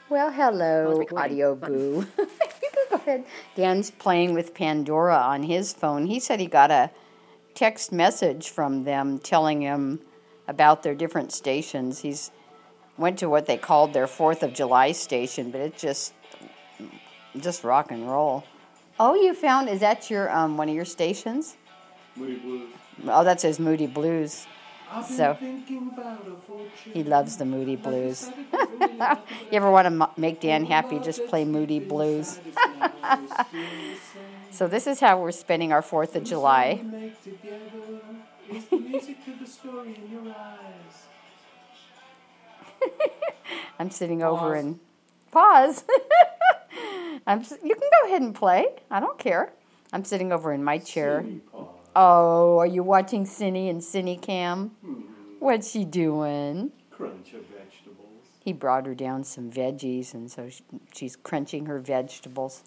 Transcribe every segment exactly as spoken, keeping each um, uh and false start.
Well, hello, Audio Boo. You can go ahead. Dan's playing with Pandora on his phone. He said he got a text message from them telling him about their different stations. He's went to what they called their fourth of July station, but it's just just rock and roll. Oh, you found, is that your um one of your stations? Moody Blues. Oh, that says Moody Blues. I've been So thinking about a fortune. he loves the Moody Blues. You ever want to make Dan happy, just play Moody Blues. So this is how we're spending our fourth of July. I'm sitting over Pause. and pause. I'm, you can go ahead and play. I don't care. I'm sitting over in my chair. Oh, are you watching Cindy and Cindy Cam? Hmm. What's she doing? Crunch of vegetables. He brought her down some veggies, and so she, she's crunching her vegetables.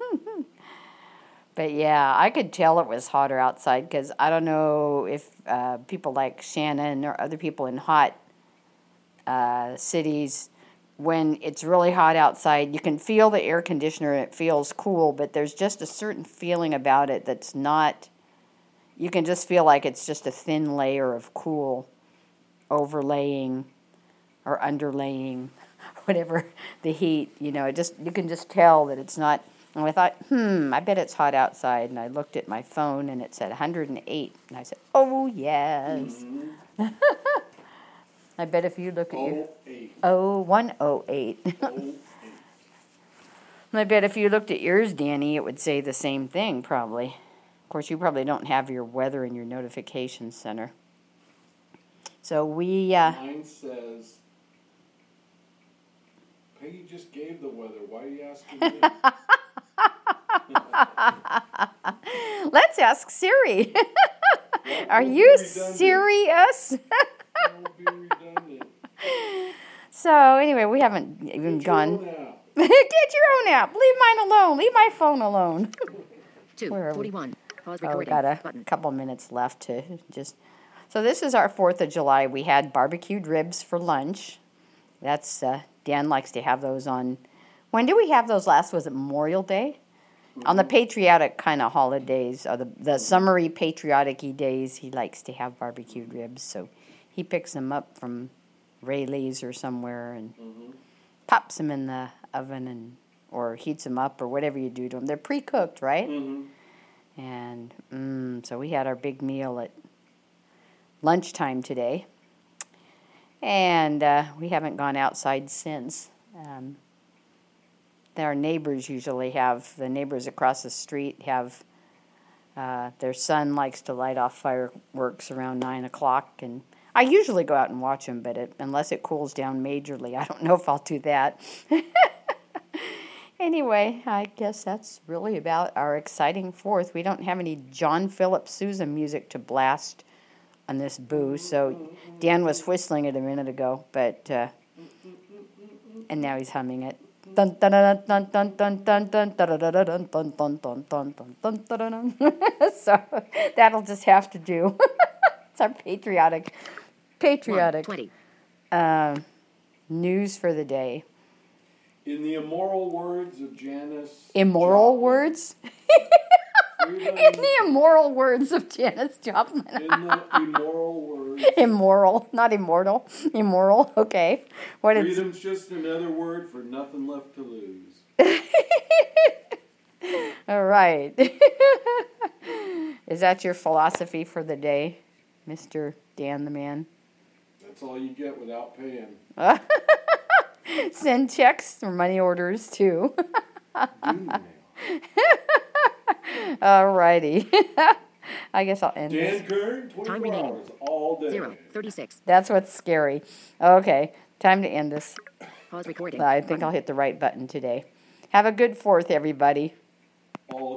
But yeah, I could tell it was hotter outside because I don't know if uh, people like Shannon or other people in hot uh, cities, when it's really hot outside, you can feel the air conditioner and it feels cool, but there's just a certain feeling about it that's not, you can just feel like it's just a thin layer of cool overlaying or underlaying whatever the heat, you know, it just, you can just tell that it's not. And I thought, hmm, I bet it's hot outside. And I looked at my phone, and it said one hundred eight. And I said, oh, yes. Mm-hmm. I bet if you look at your... Oh, one oh eight. I bet if you looked at yours, Danny, it would say the same thing, probably. Of course, you probably don't have your weather in your notification center. So we... Uh, Mine says... Peggy just gave the weather. Why are you asking me? Let's ask Siri. Are you serious? So anyway, we haven't even Get gone. Your own app. Get your own app. Leave mine alone. Leave my phone alone. Two forty-one. Pause Oh, we recording. got a Button. couple minutes left to just. So this is our fourth of July. We had barbecued ribs for lunch. That's uh, Dan likes to have those on. When did we have those last? Was it Memorial Day? Mm-hmm. On the patriotic kind of holidays, or the the summery patriotic-y days, he likes to have barbecued ribs. So he picks them up from Rayleigh's or somewhere and mm-hmm. pops them in the oven and or heats them up or whatever you do to them. They're pre-cooked, right? Mm-hmm. And mm, so we had our big meal at lunchtime today. And uh, we haven't gone outside since. Um, our neighbors usually have, the neighbors across the street have, uh, their son likes to light off fireworks around nine o'clock. And I usually go out and watch them, but it, unless it cools down majorly, I don't know if I'll do that. Anyway, I guess that's really about our exciting fourth. We don't have any John Philip Sousa music to blast on this boo, so Dan was whistling it a minute ago, but uh, and now he's humming it. Dun dun dun dun dun dun dun dun dun dun dun dun dun dun dun dun. So that'll just have to do. It's our patriotic, patriotic uh, news for the day. In the immoral words of Janis. Immoral Joplin, words. freedom, In the immoral words of Janis Joplin. in the immoral words. Immoral, not immortal. Immoral, okay. What is? Freedom's just another word for nothing left to lose. All right. Is that your philosophy for the day, Mister Dan the Man? That's all you get without paying. Send checks or money orders too. Email. All righty. I guess I'll end Dan this. Kern, twenty-four hours all day. Zero thirty-six. That's what's scary. Okay, time to end this. Pause recording. I think I'll hit the right button today. Have a good fourth, everybody. All